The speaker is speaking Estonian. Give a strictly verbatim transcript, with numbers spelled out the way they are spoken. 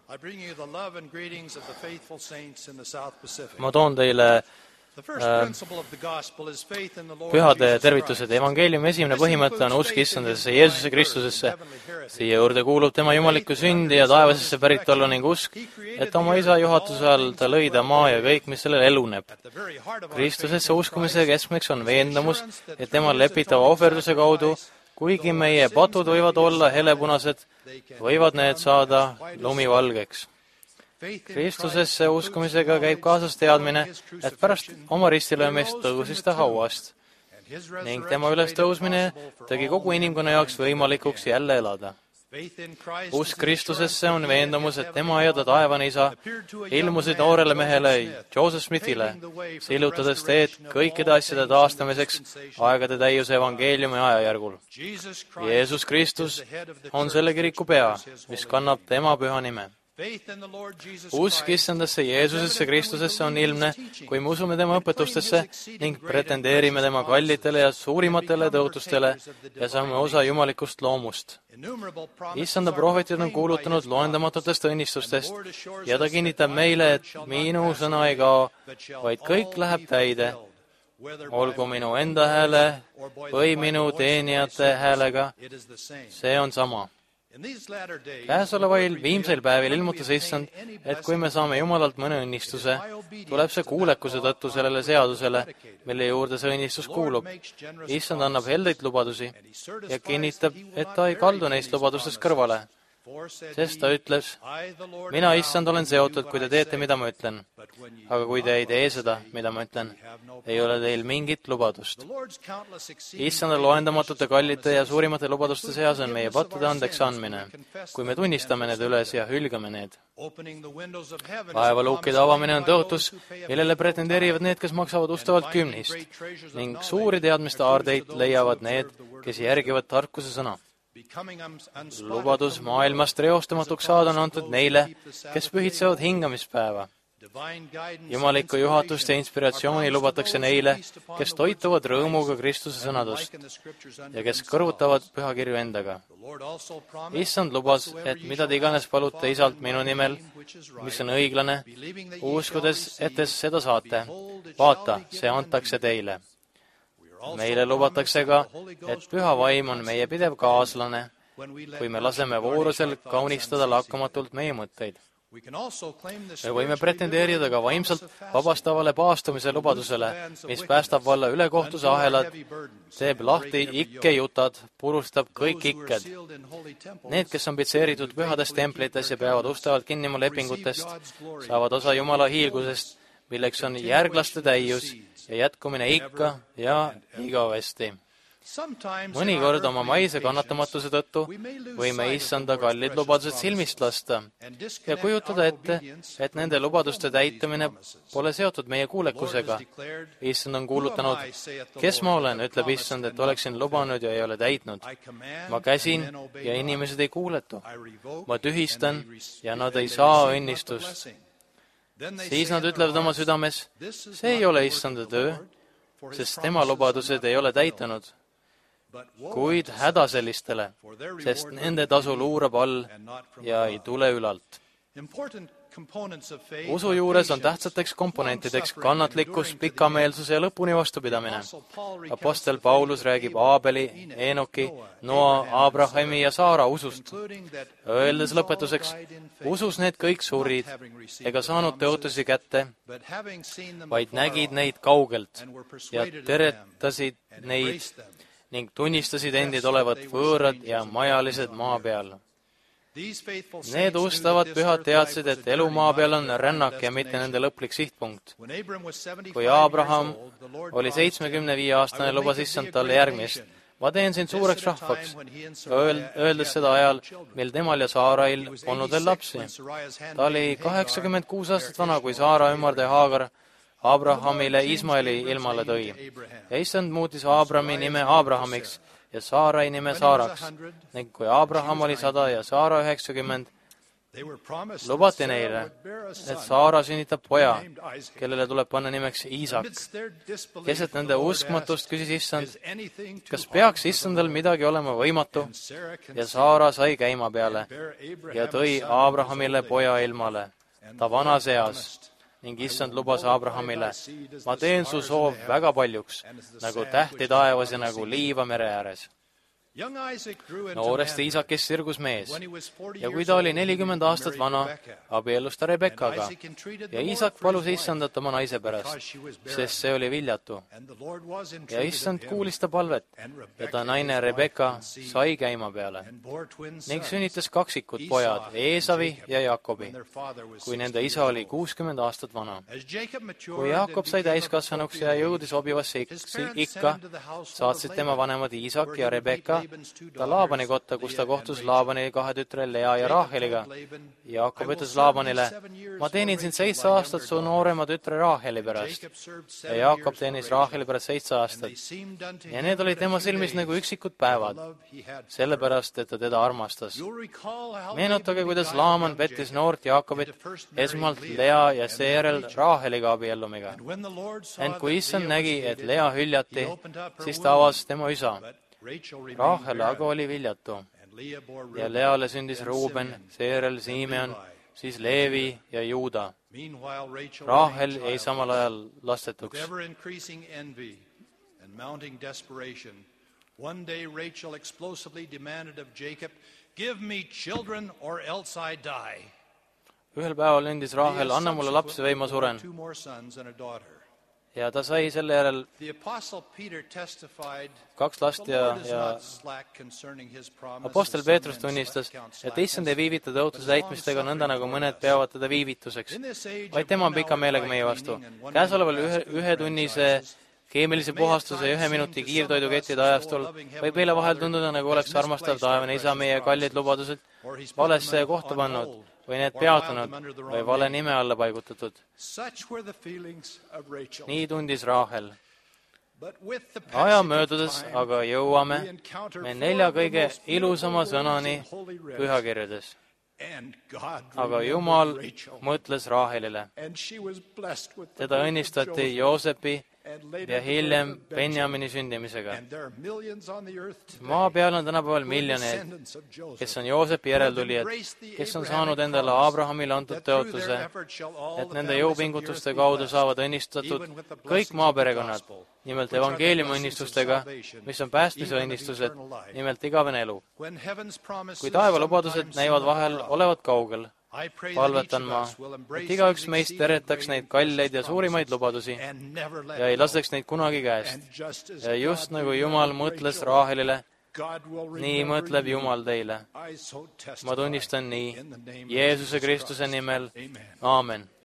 ma toon teile pühade tervitused. Evangeeliumi esimene põhimõte on usk Issandesse Jeesuse Kristusesse. Siia juurde kuulub tema jumalikku sündi ja taevasesse päritollu ning usk, et oma isa juhatuse all ta lõi ta maa ja kõik, mis sellel eluneb. Kristusesse uskumise keskmeks on veendumus, et tema lepitava ohverduse kaudu, kuigi meie patud võivad olla helepunased, võivad need saada lumivalgeks. Kristusesse uskumisega käib kaasas teadmine, et pärast oma ristilöömist tõusis ta hauast ning tema üles tõusmine tegi kogu inimkonna jaoks võimalikuks jälle elada. Usk Kristusesse on veendumus, et tema ja ta taevane isa ilmusid noorele mehele Joseph Smithile, sillutades teed kõikide asjade taastamiseks aegade täiuse evangeeliumi ajajärgul. Jeesus Kristus on selle kiriku pea, mis kannab tema püha nime. Usk Issandasse Jeesusesse Kristusesse on ilmne, kui me usume tema õpetustesse ning pretendeerime tema kallitele ja suurimatele tõotustele ja saame osa jumalikust loomust. Issanda prohvetid on kuulutanud loendamatutest õnnistustest ja ta kinnitab meile, et minu sõna ei kao, vaid kõik läheb täide, olgu minu enda hääle või minu teenijate häälega, see on sama. Käesolevail viimseil päevil ilmutas Issand, et kui me saame Jumalalt mõne õnnistuse, tuleb see kuulekuse tõttu sellele seadusele, mille juurde see õnnistus kuulub. Issand annab heldeid lubadusi ja kinnitab, et ta ei kaldu neist lubadustest kõrvale, sest ta ütles, mina, Issand, olen seotud, kui te teete, mida ma ütlen. Aga kui te ei tee seda, mida ma ütlen, ei ole teil mingit lubadust. Issanda loendamatute kallite ja suurimate lubaduste seas on meie pattude andeks andmine, kui me tunnistame need üles ja hülgame need. Laevaluukide avamine on tõotus, millele pretendeerivad need, kes maksavad ustavalt kümnist, ning suuri teadmiste aardeid leiavad need, kes järgivad tarkuse sõna. Lubadus maailmast reostamatuks saada on antud neile, kes pühitsevad hingamispäeva. Jumalikku juhatust ja inspiratsiooni lubatakse neile, kes toituvad rõõmuga Kristuse sõnadust ja kes kõrvutavad pühakirju endaga. Issand lubas, et mida te iganes palute isalt minu nimel, mis on õiglane, uskudes, et te seda saate. Vaata, see antakse teile. Meile lubatakse ka, et püha vaim on meie pidev kaaslane, kui me laseme voorusel kaunistada lakkamatult meie mõtteid. Me võime pretendeerida ka vaimselt vabastavale paastumise lubadusele, mis päästab valla ülekohtuse ahelad, teeb lahti ikkejutad, purustab kõik ikked. Need, kes on pitseeritud pühades templites ja peavad ustavalt kinnima lepingutest, saavad osa Jumala hiilgusest, milleks on järglaste täius ja jätkumine ikka ja igavesti. Mõnikord oma maise kannatamatuse tõttu võime Issanda kallid lubadused silmist lasta ja kujutada ette, et nende lubaduste täitumine pole seotud meie kuulekusega. Issand on kuulutanud, kes ma olen, ütleb Issand, et oleksin lubanud ja ei ole täitnud. Ma käsin ja inimesed ei kuuletu. Ma tühistan ja nad ei saa õnnistust. Siis nad ütlevad oma südames, see ei ole Issanda töö, sest tema lubadused ei ole täitunud. Kuid häda sellistele, sest nende tasu luurab all ja ei tule ülalt. Usu juures on tähtsateks komponentideks kannatlikkus, pikameelsus ja lõpuni vastupidamine. Apostel Paulus räägib Aabeli, Enoki, Noa, Abrahami ja Saara usust. Öeldes lõpetuseks, usus need kõik surid ega saanud tõotusi kätte, vaid nägid neid kaugelt ja teretasid neid ning tunnistasid endid olevat võõrad ja majalised maa peal. Need ustavad pühad teadsid, et elu maa peal on rännak ja mitte nende lõplik sihtpunkt. Kui Abraham oli seitsmekümne viie aastane, lubas Issand talle järgmist. Ma teen sind suureks rahvaks, öeldes seda ajal, mil temal ja Saarail polnud veel lapsi. Ta oli kaheksakümmend kuus aastat vana, kui Saara ümardaja Haagar Abrahamile Ismaeli ilmale tõi. Ja Issand muutis Abrami nime Abrahamiks ja Saarai nime Saaraks. Ning kui Abraham oli sada ja Saara üheksakümmend, lubati neile, et Saara sünnitab poja, kellele tuleb panna nimeks Iisak. Keset nende uskmatust küsis issand, kas peaks issandal midagi olema võimatu? Ja Saara sai käima peale ja tõi Abrahamile poja ilmale, ta vanas eas, ning issand lubas Abrahamile, ma teen su soov väga paljuks, nagu tähti taevas ja nagu liiva mere ääres. Noorest Iisakist sirgus mees ja kui ta oli nelikümmend aastat vana, abiellus ta Rebekaga ja Iisak palus issandat oma naise pärast, sest see oli viljatu. Ja issand kuulis ta palvet ja ta naine Rebeka sai käima peale ning sünnitas kaksikud pojad, Eesavi ja Jakobi, kui nende isa oli kuuskümmend aastat vana. Kui Jakob sai täiskasvanuks ja jõudis sobivasse ikka, saatsid tema vanemad Iisak ja Rebeka ta Laabani kotta, kus ta kohtus Laabani kahe tütre Lea ja Raaheliga. Jakob ütles Laabanile, ma teenin sind seitse aastat su noorema tütre Raaheli pärast. Ja Jakob teenis Raaheli pärast seitse aastat. Ja need olid tema silmis nagu üksikud päevad, sellepärast, et ta teda armastas. Meenutage, kuidas Laaman pettis noort Jakobit esmalt Lea ja seejärel Raaheliga abiellumiga. Ent kui issand nägi, et Lea hüljati, siis ta avas tema isa. Raahel aga oli viljatu ja Leale sündis Ruuben, seejärel Simeon, siis Leevi ja Juuda. Raahel jäi samal ajal lastetuks. One day Rachel explosively demanded of Jacob, give me children or else I die. Ühel päeval ündis Raahel, anna mulle lapsi või ma suren. Ja ta sai selle järel kaks last ja, ja apostel Peetrus tunnistas, et issand ei viivita tõotuse täitmistega nõnda, nagu mõned peavad teda viivituseks, vaid tema on pika meelega meie vastu. Käesoleval ühe, ühe tunnise keemilise puhastuse ja ühe minuti kiirtoidukettide ajastul võib meile vahel tunduda, nagu oleks armastav taevane isa meie kallid lubadused valesse kohta pannud või need peatunud või vale nime alla paigutatud. Nii tundis Raahel. Aja möödudes aga jõuame me nelja kõige ilusama sõnani pühakirjades. Aga Jumal mõtles Raahelile. Teda õnnistati Joosepi ja hiljem Benjamini sündimisega. Maa peal on tänapäeval miljoneid, kes on Joosepi järeltulijad, kes on saanud endale Abrahamile antud tõotuse, et nende jõupingutuste kaudu saavad õnnistatud kõik maaperekonnad, nimelt evangeeliumi õnnistustega, mis on päästmise õnnistused, nimelt igavene elu. Kui taeva lubadused näivad vahel olevat kaugel, palvetan ma, et igaüks meist teretaks neid kalleid ja suurimaid lubadusi ja ei laseks neid kunagi käest. Ja just nagu Jumal mõtles Raahelile, nii mõtleb Jumal teile. Ma tunnistan nii, Jeesuse Kristuse nimel, aamen.